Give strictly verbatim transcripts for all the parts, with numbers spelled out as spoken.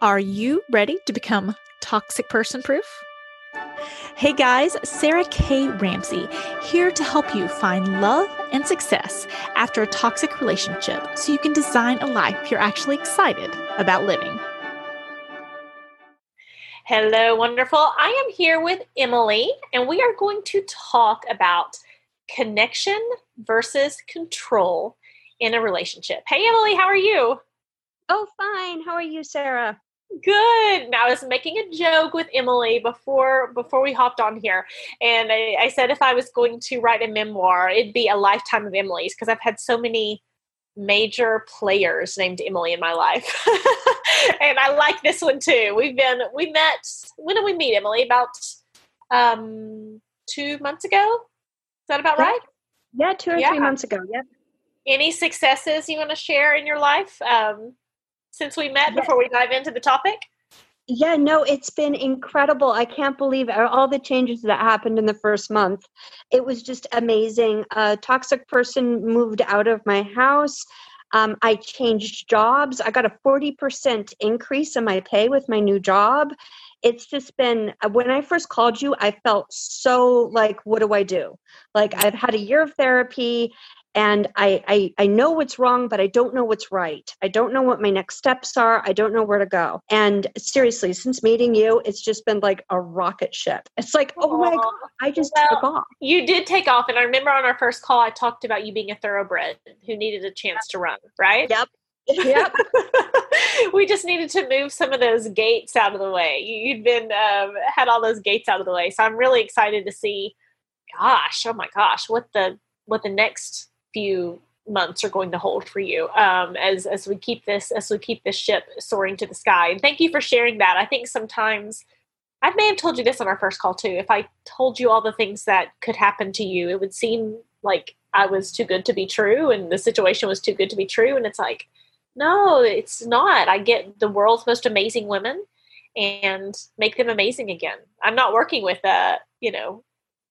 Are you ready to become toxic person proof? Hey guys, Sarah K. Ramsey here to help you find love and success after a toxic relationship so you can design a life you're actually excited about living. Hello, wonderful. I am here with Emily, and we are going to talk about connection versus control in a relationship. Hey, Emily, how are you? Oh, fine. How are you, Sarah? Good. Now, I was making a joke with Emily before before we hopped on here, and I, I said if I was going to write a memoir, it'd be a lifetime of Emily's because I've had so many major players named Emily in my life. And I like this one too. We've been, we met, when did we meet, Emily? About um, two months ago? Is that about yeah. right? Yeah, two or yeah. three months ago. Yep. Any successes you want to share in your life um, since we met yeah. before we dive into the topic? Yeah, no, it's been incredible. I can't believe all the changes that happened in the first month. It was just amazing. A toxic person moved out of my house. Um, I changed jobs. I got a forty percent increase in my pay with my new job. It's just been, when I first called you, I felt so like, what do I do? Like I've had a year of therapy and I, I, I know what's wrong, but I don't know what's right. I don't know what my next steps are. I don't know where to go. And seriously, since meeting you, it's just been like a rocket ship. It's like, oh my God, I just well, took off. You did take off. And I remember on our first call, I talked about you being a thoroughbred who needed a chance to run, right? Yep. Yep. We just needed to move some of those gates out of the way. You'd been, um, had all those gates out of the way. So I'm really excited to see, gosh, oh my gosh, what the, what the next few months are going to hold for you um, as as we keep this as we keep this ship soaring to the sky. And thank you for sharing that. I think sometimes I may have told you this on our first call too. If I told you all the things that could happen to you, it would seem like I was too good to be true, and the situation was too good to be true. And it's like, no, it's not. I get the world's most amazing women and make them amazing again. I'm not working with a you know.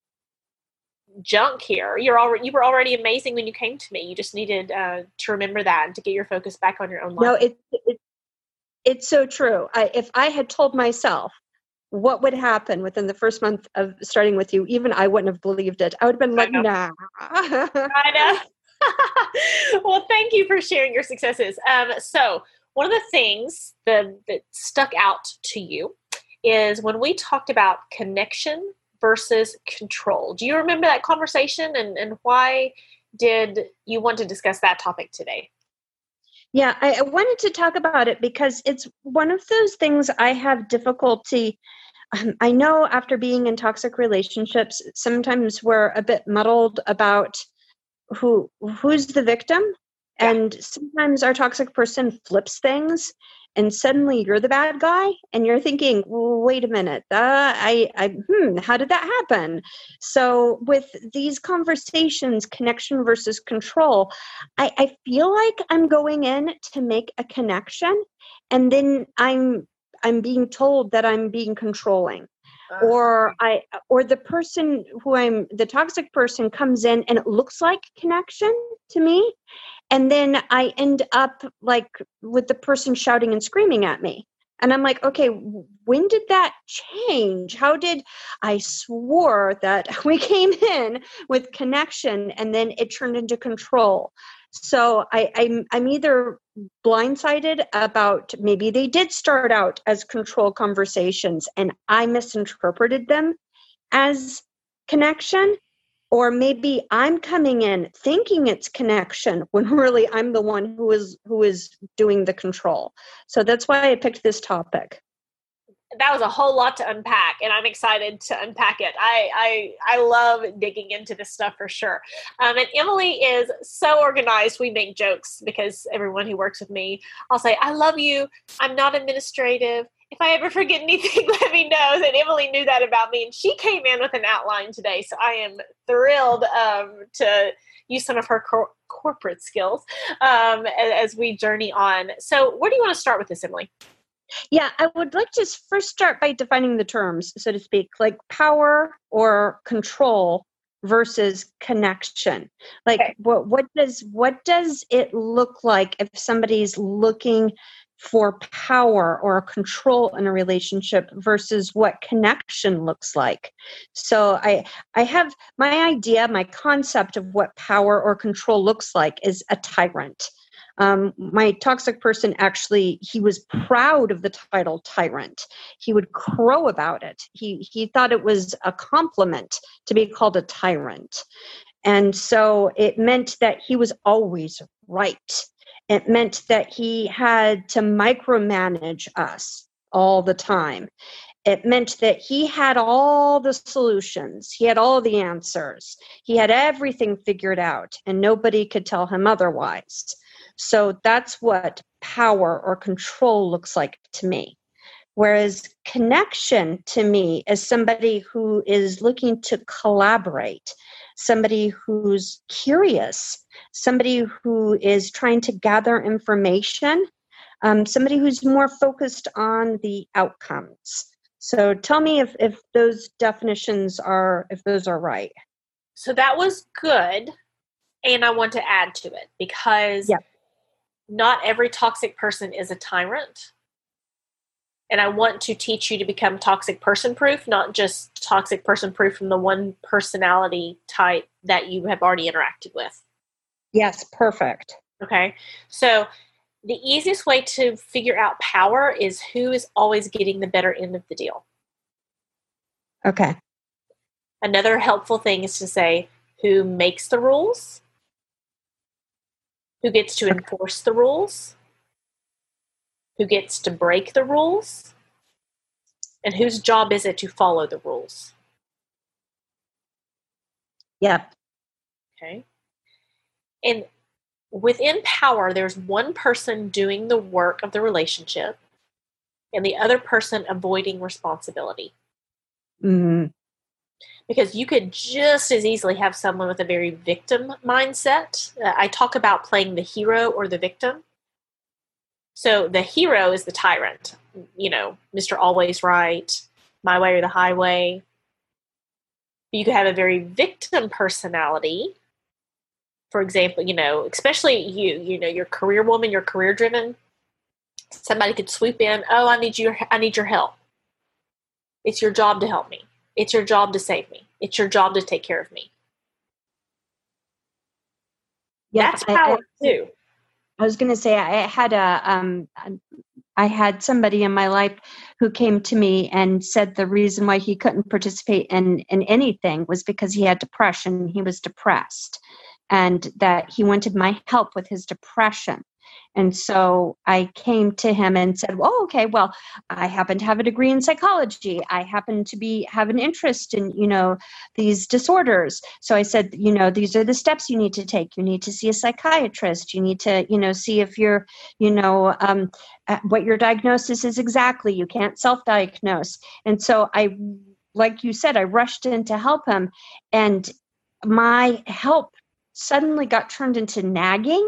junk here. You're already you were already amazing when you came to me. You just needed uh, to remember that and to get your focus back on your own life. No, it, it it's so true. I, if I had told myself what would happen within the first month of starting with you, even I wouldn't have believed it. I would have been like, nah. I know. Well, thank you for sharing your successes. Um, so one of the things that, that stuck out to you is when we talked about connection versus control. Do you remember that conversation, and, and why did you want to discuss that topic today? Yeah, I, I wanted to talk about it because it's one of those things I have difficulty. Um, I know after being in toxic relationships, sometimes we're a bit muddled about who who's the victim. Yeah. And sometimes our toxic person flips things and suddenly you're the bad guy and you're thinking, well, wait a minute, uh, I, I, hmm, how did that happen? So with these conversations, connection versus control, I, I feel like I'm going in to make a connection and then I'm, I'm being told that I'm being controlling. Or I, or the person who I'm, the toxic person comes in and it looks like connection to me. And then I end up like with the person shouting and screaming at me. And I'm like, okay, when did that change? How did I swore that we came in with connection and then it turned into control? So I, I'm, I'm either blindsided about maybe they did start out as control conversations and I misinterpreted them as connection, or maybe I'm coming in thinking it's connection when really I'm the one who is who is doing the control. So that's why I picked this topic. That was a whole lot to unpack, and I'm excited to unpack it. I I, I love digging into this stuff for sure. Um, and Emily is so organized. We make jokes because everyone who works with me, I'll say, I love you. I'm not administrative. If I ever forget anything, let me know. And Emily knew that about me, and she came in with an outline today. So I am thrilled um, to use some of her cor- corporate skills um, as, as we journey on. So where do you want to start with this, Emily? Yeah, I would like to first start by defining the terms, so to speak, like power or control versus connection. Like, okay. what what does what does it look like if somebody's looking for power or control in a relationship versus what connection looks like. So I I have my idea, my concept of what power or control looks like is a tyrant. Um, my toxic person actually, he was proud of the title tyrant. He would crow about it. He he thought it was a compliment to be called a tyrant. And so it meant that he was always right. It meant that he had to micromanage us all the time. It meant that he had all the solutions. He had all the answers. He had everything figured out, and nobody could tell him otherwise. So that's what power or control looks like to me. Whereas connection to me is somebody who is looking to collaborate, somebody who's curious, somebody who is trying to gather information, um, somebody who's more focused on the outcomes. So tell me if, if those definitions are, if those are right. So that was good. And I want to add to it because yeah. not every toxic person is a tyrant. And I want to teach you to become toxic person proof, not just toxic person proof from the one personality type that you have already interacted with. Yes, perfect. Okay. So the easiest way to figure out power is who is always getting the better end of the deal. Okay. Another helpful thing is to say who makes the rules, who gets to enforce the rules, who gets to break the rules, and whose job is it to follow the rules. Yep. Okay. And within power, there's one person doing the work of the relationship and the other person avoiding responsibility. Mm-hmm. Because you could just as easily have someone with a very victim mindset. Uh, I talk about playing the hero or the victim. So the hero is the tyrant, you know, Mister Always Right, my way or the highway. You could have a very victim personality. For example, you know, especially you, you know, you're a career woman, you're career driven. Somebody could swoop in. Oh, I need your, I need your help. It's your job to help me. It's your job to save me. It's your job to take care of me. Yeah, that's power I, I, too. I was going to say I had a, um, I had somebody in my life who came to me and said the reason why he couldn't participate in, in anything was because he had depression. He was depressed, and that he wanted my help with his depression. And so I came to him and said, well, okay, well, I happen to have a degree in psychology. I happen to be have an interest in, you know, these disorders. So I said, you know, these are the steps you need to take. You need to see a psychiatrist. You need to, you know, see if you're, you know, um, what your diagnosis is exactly. You can't self-diagnose. And so I, like you said, I rushed in to help him. And my help suddenly got turned into nagging.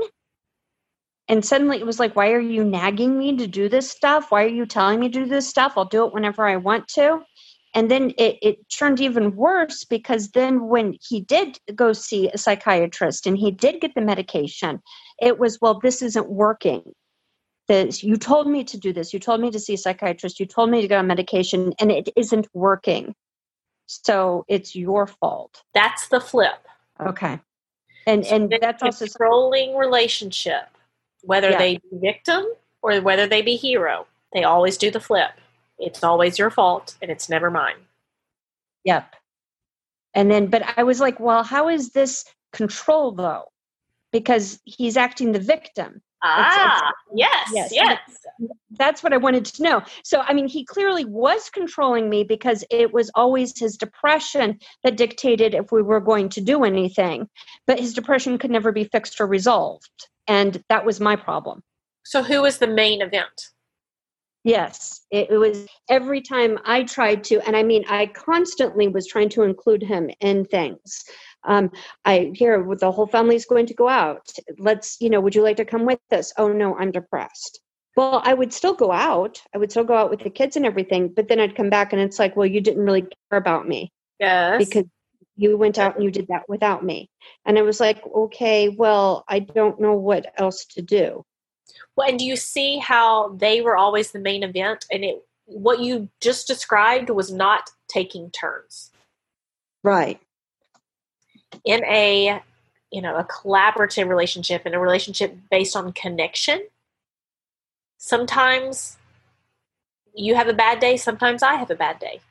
And suddenly it was like, why are you nagging me to do this stuff? Why are you telling me to do this stuff? I'll do it whenever I want to. And then it, it turned even worse because then when he did go see a psychiatrist and he did get the medication, it was, well, this isn't working. This, you told me to do this. You told me to see a psychiatrist. You told me to go on medication and it isn't working. So it's your fault. That's the flip. Okay. And, so and that's also controlling relationship. Whether yeah. they be victim or whether they be hero, they always do the flip. It's always your fault and it's never mine. Yep. And then, but I was like, well, how is this control though? Because he's acting the victim. Ah, it's, it's, yes, yes. yes. That's what I wanted to know. So, I mean, he clearly was controlling me because it was always his depression that dictated if we were going to do anything. But his depression could never be fixed or resolved. And that was my problem. So who was the main event? Yes, it, it was every time I tried to, and I mean, I constantly was trying to include him in things. Um, I hear the whole family's going to go out. Let's, you know, would you like to come with us? Oh no, I'm depressed. Well, I would still go out. I would still go out with the kids and everything, but then I'd come back and it's like, well, you didn't really care about me. Yes. Because you went out and you did that without me. And I was like, okay, well, I don't know what else to do. Well, and do you see how they were always the main event, and it what you just described was not taking turns. Right. In a, you know, a collaborative relationship, in a relationship based on connection, sometimes you have a bad day, sometimes I have a bad day.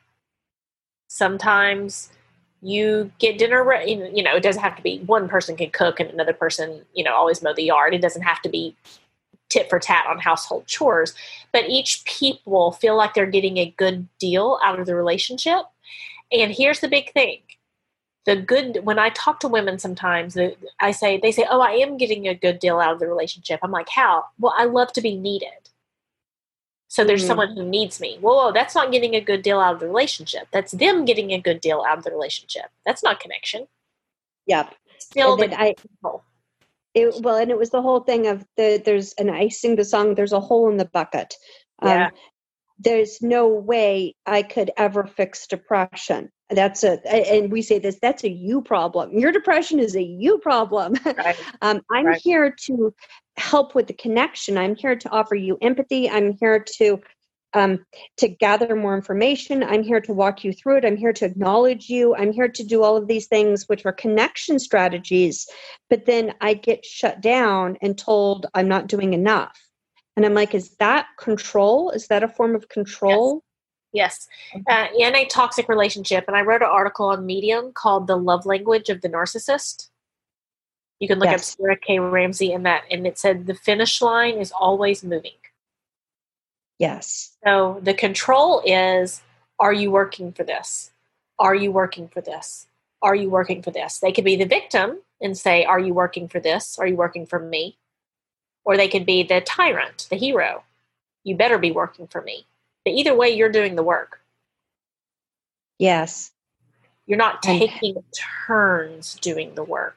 Sometimes you get dinner, re- you know, it doesn't have to be one person can cook and another person, you know, always mow the yard. It doesn't have to be tit for tat on household chores, but each people feel like they're getting a good deal out of the relationship. And here's the big thing. The good, when I talk to women sometimes, the, I say, they say, oh, I am getting a good deal out of the relationship. I'm like, how? Well, I love to be needed. So there's mm-hmm. someone who needs me. Whoa, whoa, that's not getting a good deal out of the relationship. That's them getting a good deal out of the relationship. That's not connection. Yep. Still the I, it, well, and it was the whole thing of the, there's, and I sing the song, there's a hole in the bucket. Yeah. Um, there's no way I could ever fix depression. That's a, and we say this, that's a you problem. Your depression is a you problem. Right. um, I'm right. here to help with the connection. I'm here to offer you empathy. I'm here to, um, to gather more information. I'm here to walk you through it. I'm here to acknowledge you. I'm here to do all of these things, which are connection strategies. But then I get shut down and told I'm not doing enough. And I'm like, is that control? Is that a form of control? Yes. yes. Uh, in a toxic relationship, and I wrote an article on Medium called The Love Language of the Narcissist. You can look yes. up Sarah K. Ramsey in that, and it said the finish line is always moving. Yes. So the control is, are you working for this? Are you working for this? Are you working for this? They could be the victim and say, are you working for this? Are you working for me? Or they could be the tyrant, the hero. You better be working for me. But either way, you're doing the work. Yes. You're not taking and, turns doing the work.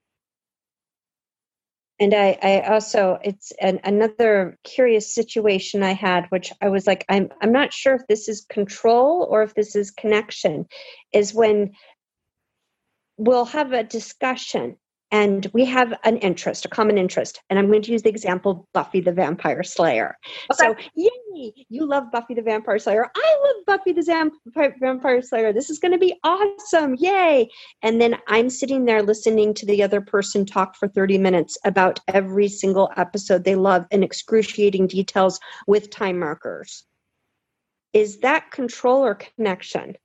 And I, I also, it's an, another curious situation I had, which I was like, I'm, I'm not sure if this is control or if this is connection, is when we'll have a discussion and we have an interest, a common interest. And I'm going to use the example, Buffy the Vampire Slayer. Okay. So, yay, you love Buffy the Vampire Slayer. I love Buffy the Zam- Vampire Slayer. This is going to be awesome. Yay. And then I'm sitting there listening to the other person talk for thirty minutes about every single episode they love in excruciating details with time markers. Is that control or connection?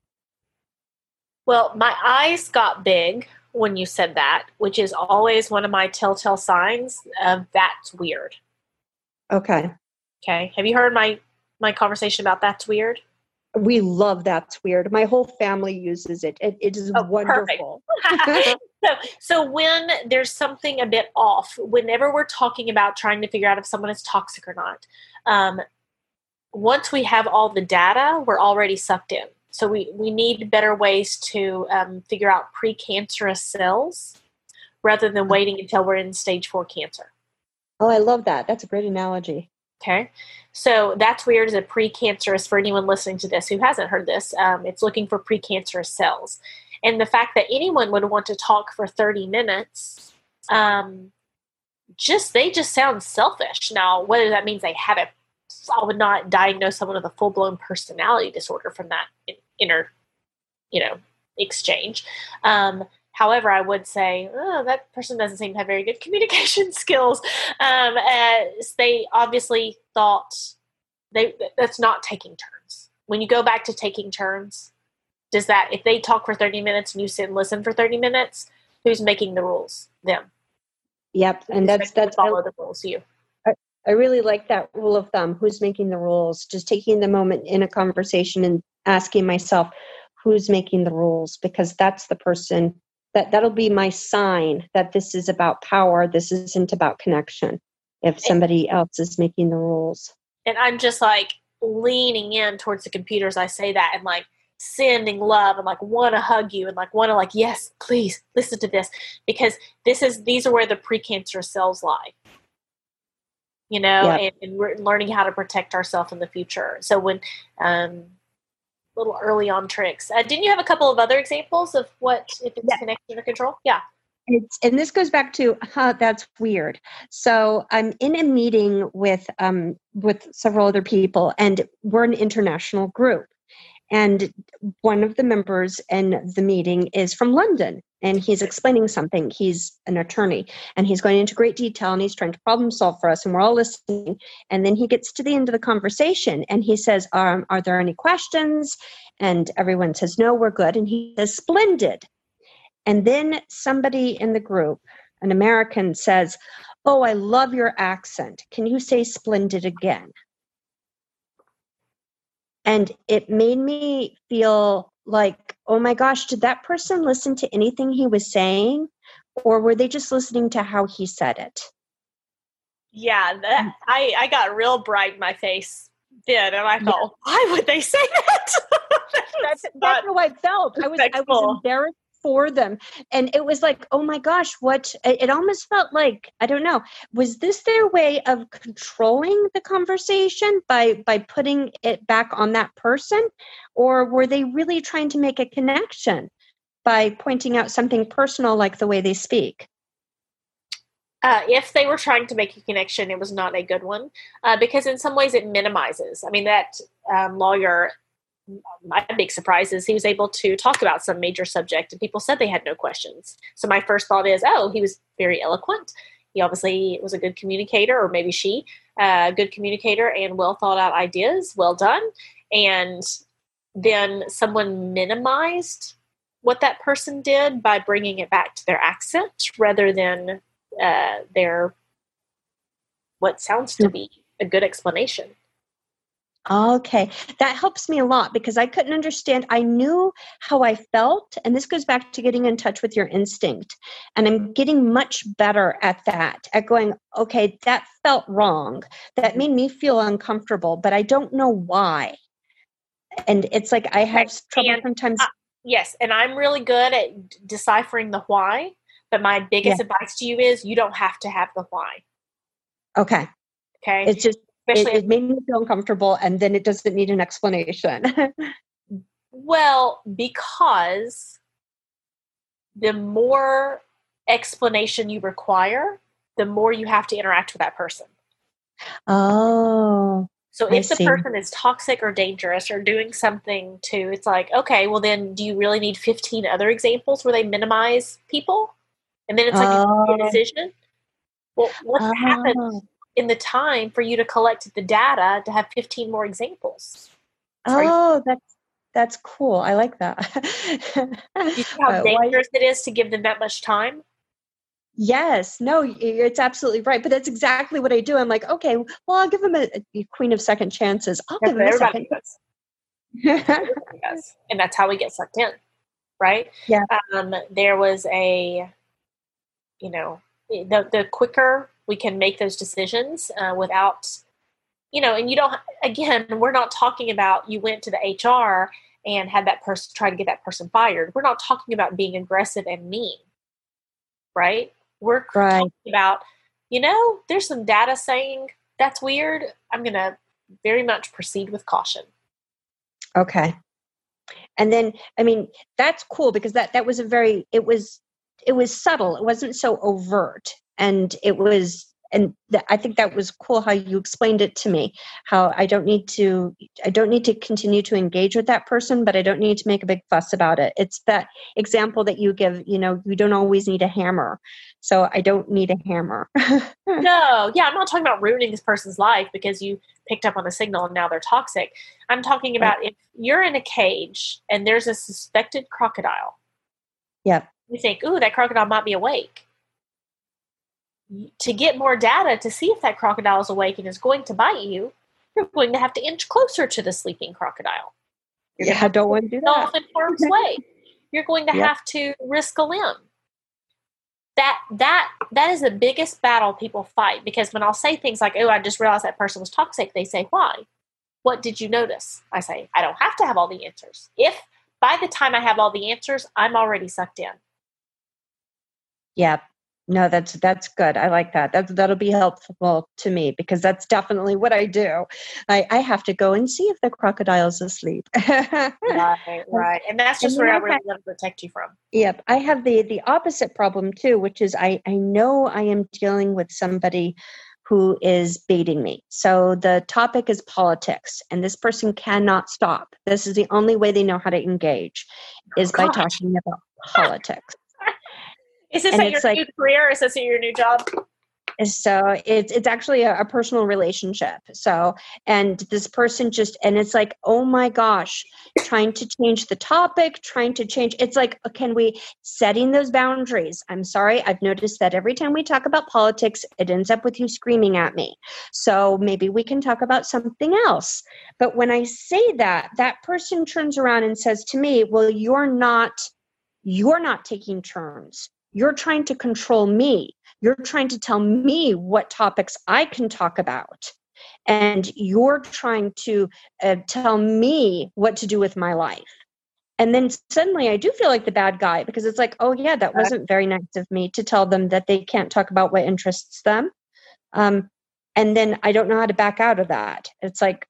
Well, my eyes got big when you said that, which is always one of my telltale signs of that's weird. Okay. Okay. Have you heard my, my conversation about that's weird? We love that's weird. My whole family uses it. It, it is oh, wonderful. so, so when there's something a bit off, whenever we're talking about trying to figure out if someone is toxic or not, um, once we have all the data, we're already sucked in. So we, we need better ways to um, figure out precancerous cells rather than waiting until we're in stage four cancer. Oh, I love that. That's a great analogy. Okay. So that's weird is a precancerous, for anyone listening to this who hasn't heard this, um, it's looking for precancerous cells. And the fact that anyone would want to talk for thirty minutes, um, just they just sound selfish. Now, whether that means they have it, I would not diagnose someone with a full-blown personality disorder from that inner, you know, exchange. Um, however, I would say, oh, that person doesn't seem to have very good communication skills. Um, as they obviously thought they that's not taking turns. When you go back to taking turns, does that, if they talk for thirty minutes and you sit and listen for thirty minutes, who's making the rules? Them. Yep. And who's that's, that's, follow the rules, you. I really like that rule of thumb. Who's making the rules? Just taking the moment in a conversation and asking myself, who's making the rules? Because that's the person that that'll be my sign that this is about power. This isn't about connection. If somebody and, else is making the rules. And I'm just like leaning in towards the computers. I say that and like sending love and like want to hug you and like want to like, yes, please listen to this, because this is, these are where the precancerous cells lie. You know, yep. and, and we're learning how to protect ourselves in the future. So when, um, little early on tricks. Uh, didn't you have a couple of other examples of what, if it's yeah. connection or control? Yeah. it's, and this goes back to, huh, that's weird. So I'm in a meeting with, um, with several other people, and we're an international group. And one of the members in the meeting is from London, and he's explaining something. He's an attorney, and he's going into great detail, and he's trying to problem solve for us, and we're all listening. And then he gets to the end of the conversation, and he says, um, are there any questions? And everyone says, no, we're good. And he says, splendid. And then somebody in the group, an American, says, oh, I love your accent. Can you say splendid again? And it made me feel like, oh my gosh, did that person listen to anything he was saying? Or were they just listening to how he said it? Yeah, that, I, I got real bright in my face then. And I thought, yeah. Why would they say that? that's that's how I felt. I was, I was embarrassed for them. And it was like, oh my gosh, what, it almost felt like, I don't know, was this their way of controlling the conversation by, by putting it back on that person? Or were they really trying to make a connection by pointing out something personal like the way they speak? Uh, if they were trying to make a connection, it was not a good one, uh, because in some ways it minimizes. I mean, that um, lawyer, my big surprise is he was able to talk about some major subject and people said they had no questions. So my first thought is, oh, he was very eloquent. He obviously was a good communicator, or maybe she, a uh, good communicator and well thought out ideas. Well done. And then someone minimized what that person did by bringing it back to their accent rather than uh, their, what sounds to be a good explanation. Okay, that helps me a lot because I couldn't understand. I knew how I felt, and this goes back to getting in touch with your instinct. And I'm getting much better at that, at going, okay, that felt wrong. That made me feel uncomfortable, but I don't know why. And it's like I have right. trouble and, sometimes. Uh, yes, and I'm really good at deciphering the why, but my biggest yeah. advice to you is you don't have to have the why. Okay. Okay. It's just, It, it made me feel uncomfortable, and then it doesn't need an explanation. Well, because the more explanation you require, the more you have to interact with that person. Oh. So if I the see. person is toxic or dangerous or doing something to, it's like, okay, well then do you really need fifteen other examples where they minimize people? And then it's like oh. a decision. Well, what oh. happens in the time for you to collect the data to have fifteen more examples? Sorry. Oh, that's that's cool. I like that. You see how uh, dangerous why? it is to give them that much time? Yes. No, it's absolutely right. But that's exactly what I do. I'm like, okay, well, I'll give them a, a queen of second chances. I'll that's give them a second. Does. And that's how we get sucked in, right? Yeah. Um, there was a, you know, the the quicker we can make those decisions uh, without, you know, and you don't, again, we're not talking about you went to the H R and had that person try to get that person fired. We're not talking about being aggressive and mean, right? We're right. talking about, you know, there's some data saying that's weird. I'm going to very much proceed with caution. Okay. And then, I mean, that's cool because that, that was a very, it was, it was subtle. It wasn't so overt. And it was, and th- I think that was cool how you explained it to me, how I don't need to, I don't need to continue to engage with that person, but I don't need to make a big fuss about it. It's that example that you give, you know, you don't always need a hammer. So I don't need a hammer. No, yeah, I'm not talking about ruining this person's life because you picked up on a signal and now they're toxic. I'm talking about right. if you're in a cage and there's a suspected crocodile. Yeah. You think, ooh, that crocodile might be awake. To get more data to see if that crocodile is awake and is going to bite you, you're going to have to inch closer to the sleeping crocodile. You're yeah, I don't want to do that. In harm's way. You're going to yep. have to risk a limb. That that that is the biggest battle people fight, because when I'll say things like, oh, I just realized that person was toxic, they say, why? What did you notice? I say, I don't have to have all the answers. If by the time I have all the answers, I'm already sucked in. Yeah. No, that's that's good. I like that. That that'll be helpful to me because that's definitely what I do. I, I have to go and see if the crocodile's asleep. Right, right. And that's just And where I then I really have- want to protect you from. Yep. I have the the opposite problem too, which is I, I know I am dealing with somebody who is baiting me. So the topic is politics, and this person cannot stop. This is the only way they know how to engage is by Gosh. talking about politics. Is this And at your it's like- new career or is this at your new job? So it's it's actually a, a personal relationship. So and this person just and it's like, oh my gosh, trying to change the topic, trying to change. It's like, can we setting those boundaries? I'm sorry, I've noticed that every time we talk about politics, it ends up with you screaming at me. So maybe we can talk about something else. But when I say that, that person turns around and says to me, well, you're not you're not taking turns. You're trying to control me. You're trying to tell me what topics I can talk about. And you're trying to uh, tell me what to do with my life. And then suddenly I do feel like the bad guy because it's like, oh, yeah, that wasn't very nice of me to tell them that they can't talk about what interests them. Um, and then I don't know how to back out of that. It's like,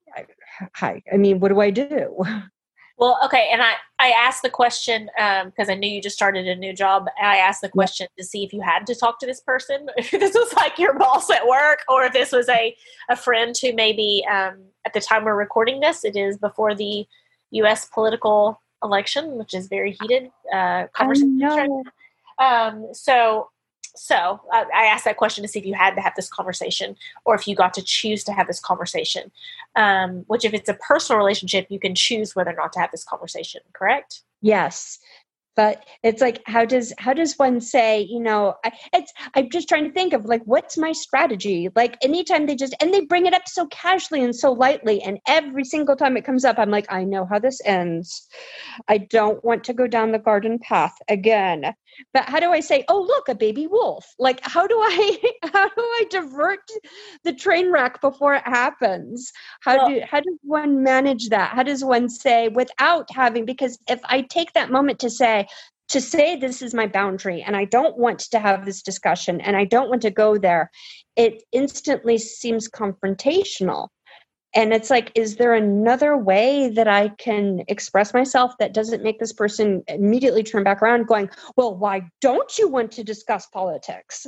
hi, I mean, what do I do? Well, okay, and I, I asked the question because um, I knew you just started a new job. And I asked the question to see if you had to talk to this person, if this was like your boss at work, or if this was a, a friend who maybe um, at the time we're recording this, it is before the U S political election, which is very heated uh, conversation. I know. Um, so, so I, I asked that question to see if you had to have this conversation, or if you got to choose to have this conversation. Um, which, if it's a personal relationship, you can choose whether or not to have this conversation. Correct? Yes. But it's like, how does how does one say, you know, I, it's I'm just trying to think of like, what's my strategy? Like anytime they just, and they bring it up so casually and so lightly. And every single time it comes up, I'm like, I know how this ends. I don't want to go down the garden path again. But how do I say, oh, look, a baby wolf? Like, how do I, how do I divert the train wreck before it happens? How Well, do, how does one manage that? How does one say without having, because if I take that moment to say, to say this is my boundary and I don't want to have this discussion and I don't want to go there, it instantly seems confrontational. And it's like, is there another way that I can express myself that doesn't make this person immediately turn back around going, well, why don't you want to discuss politics?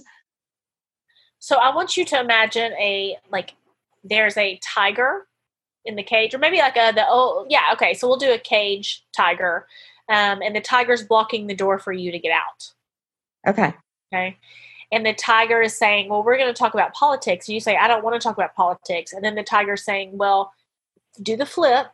So I want you to imagine a, like, there's a tiger in the cage, or maybe like a, the, oh, yeah, okay. So we'll do a cage tiger. Um, and the tiger's blocking the door for you to get out. Okay. Okay. And the tiger is saying, well, we're going to talk about politics. And you say, I don't want to talk about politics. And then the tiger's saying, well, do the flip.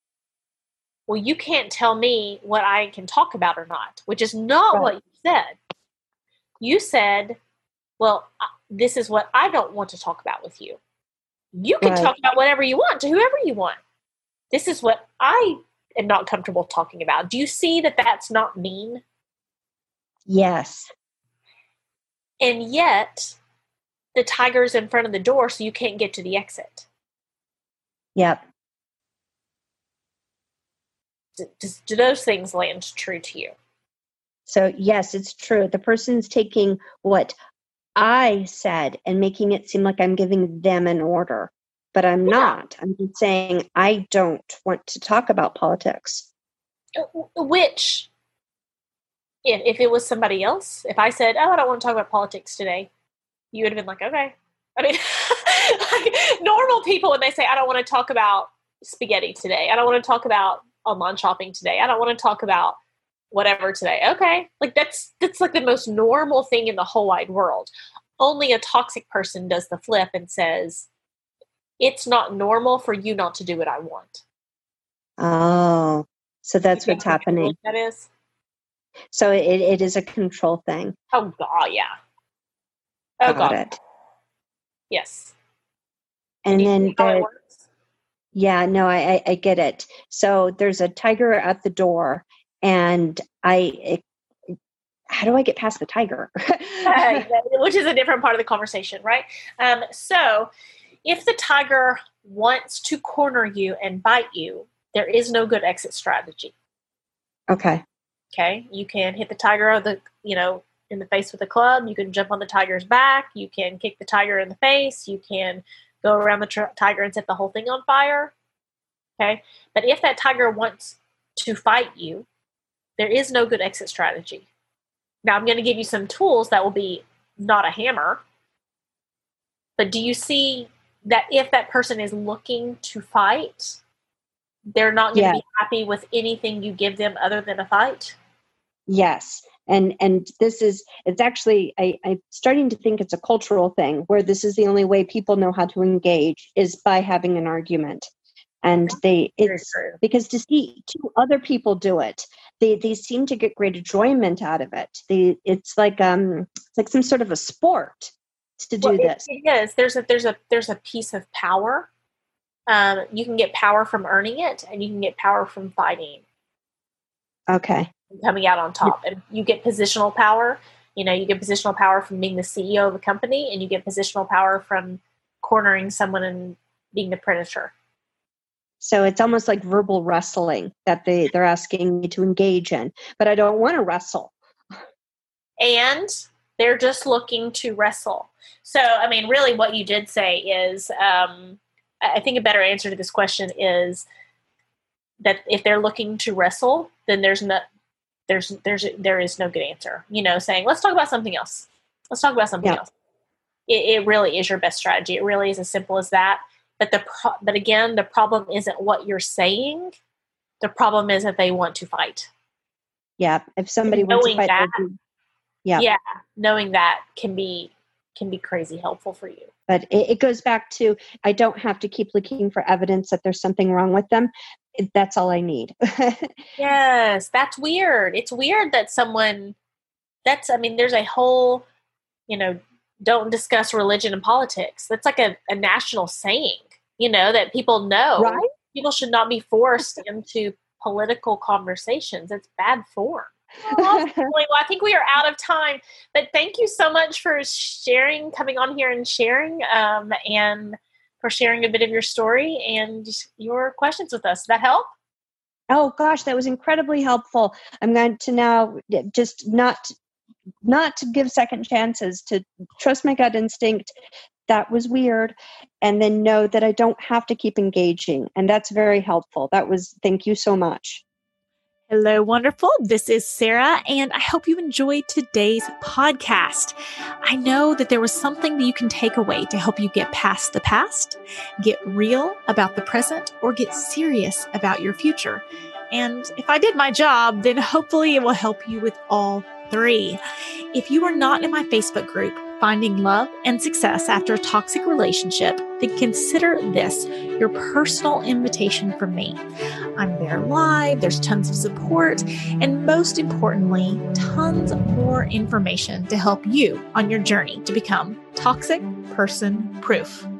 Well, you can't tell me what I can talk about or not, which is not Right. what you said. You said, well, this is what I don't want to talk about with you. You can Right. talk about whatever you want to whoever you want. This is what I am not comfortable talking about. Do you see that that's not mean? Yes. And yet, the tiger's in front of the door, so you can't get to the exit. Yep. Do, does- do those things land true to you? So yes, it's true. The person's taking what I said and making it seem like I'm giving them an order, but I'm Yeah. not. I'm just saying I don't want to talk about politics. Which, if, if it was somebody else, if I said, oh, I don't want to talk about politics today, you would have been like, okay. I mean, like, normal people, when they say, I don't want to talk about spaghetti today, I don't want to talk about online shopping today, I don't want to talk about whatever today. Okay. Like that's, that's like the most normal thing in the whole wide world. Only a toxic person does the flip and says, it's not normal for you not to do what I want. Oh, so that's You what's get how happening. That is. So it, it is a control thing. Oh God, yeah. Oh Got God, it. yes. And You then see how it the, works? yeah, no, I, I, I get it. So there's a tiger at the door, and I, it, how do I get past the tiger? Uh, which is a different part of the conversation, right? Um, so, if the tiger wants to corner you and bite you, there is no good exit strategy. Okay. Okay, you can hit the tiger or the, you know, in the face with a club. You can jump on the tiger's back. You can kick the tiger in the face. You can go around the tr- tiger and set the whole thing on fire. Okay. But if that tiger wants to fight you, there is no good exit strategy. Now I'm going to give you some tools that will be not a hammer. But do you see that if that person is looking to fight, they're not going to Yeah. be happy with anything you give them other than a fight? Yes. And and this is, it's actually, I, I'm starting to think it's a cultural thing where this is the only way people know how to engage is by having an argument. And they, it's because to see two other people do it, they, they seem to get great enjoyment out of it. They, it's like, um, it's like some sort of a sport to do well, this. It, it is. There's a, there's a, there's a piece of power. Um, you can get power from earning it, and you can get power from fighting. Okay. Coming out on top. And you get positional power. You know, you get positional power from being the C E O of a company, and you get positional power from cornering someone and being the predator. So it's almost like verbal wrestling that they, they're asking me to engage in, but I don't want to wrestle. And they're just looking to wrestle. So, I mean, really what you did say is, um, I think a better answer to this question is that if they're looking to wrestle, then there's no, there's, there's, there is no good answer. You know, saying, let's talk about something else. Let's talk about something Yeah. else. It, it really is your best strategy. It really is as simple as that. But the, pro- but again, the problem isn't what you're saying. The problem is that they want to fight. Yeah. If somebody wants to Knowing fight, that, they'll do- yeah. yeah, knowing that can be, can be crazy helpful for you. But it, it goes back to, I don't have to keep looking for evidence that there's something wrong with them. It, that's all I need. Yes, that's weird. It's weird that someone, that's, I mean, there's a whole, you know, don't discuss religion and politics. That's like a, a national saying, you know, that people know. Right? People should not be forced into political conversations. It's bad form. Well, I think we are out of time, but thank you so much for sharing, coming on here and sharing, um, and for sharing a bit of your story and your questions with us. Did that help? Oh gosh, that was incredibly helpful. I'm going to now just not, not to give second chances, to trust my gut instinct. That was weird. And then know that I don't have to keep engaging. And that's very helpful. That was, thank you so much. Hello, wonderful. This is Sarah, and I hope you enjoyed today's podcast. I know that there was something that you can take away to help you get past the past, get real about the present, or get serious about your future. And if I did my job, then hopefully it will help you with all three. If you are not in my Facebook group, Finding Love and Success After a Toxic Relationship, then consider this your personal invitation from me. I'm there live, there's tons of support, and most importantly, tons more information to help you on your journey to become toxic person proof.